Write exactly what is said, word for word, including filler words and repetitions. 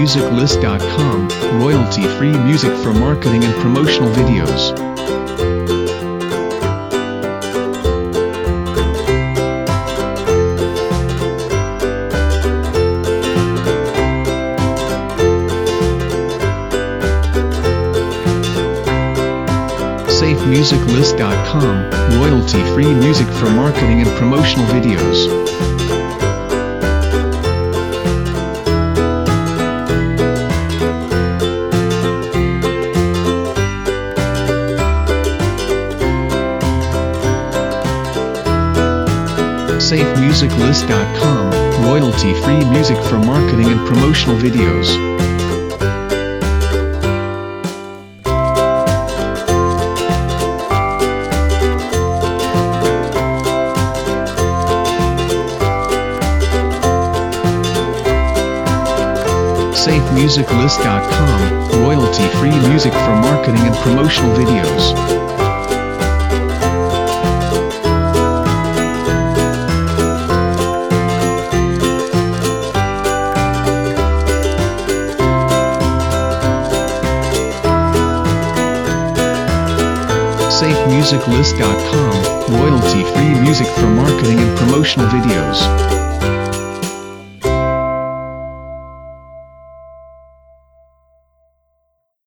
music list dot com, royalty-free music for marketing and promotional videos. safe music list dot com, royalty-free music for marketing and promotional videos. safe music list dot com, royalty-free music for marketing and promotional videos. safe music list dot com, royalty-free music for marketing and promotional videos. safe music list dot com, royalty-free music for marketing and promotional videos.